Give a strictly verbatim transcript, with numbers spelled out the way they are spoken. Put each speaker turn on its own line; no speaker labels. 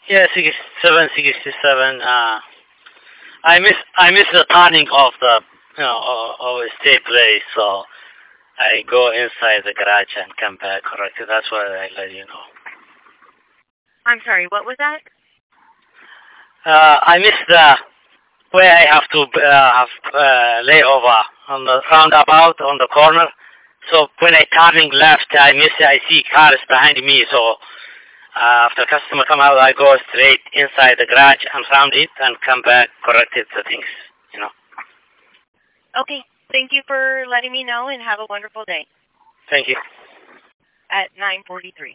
Yeah, sixty-seven, sixty-seven. Uh, I miss I miss the turning of the you know of, of a stay place. So I go inside the garage and come back. Correct. That's what I let you know.
I'm sorry, what was that?
Uh, I miss the where I have to uh, have uh, layover on the roundabout on the corner. So when I turning left, I miss. I see cars behind me. So uh, after customer come out, I go straight inside the garage and found it and come back, corrected the things. You know.
Okay, thank you for letting me know and have a wonderful day.
Thank you.
At nine forty-three.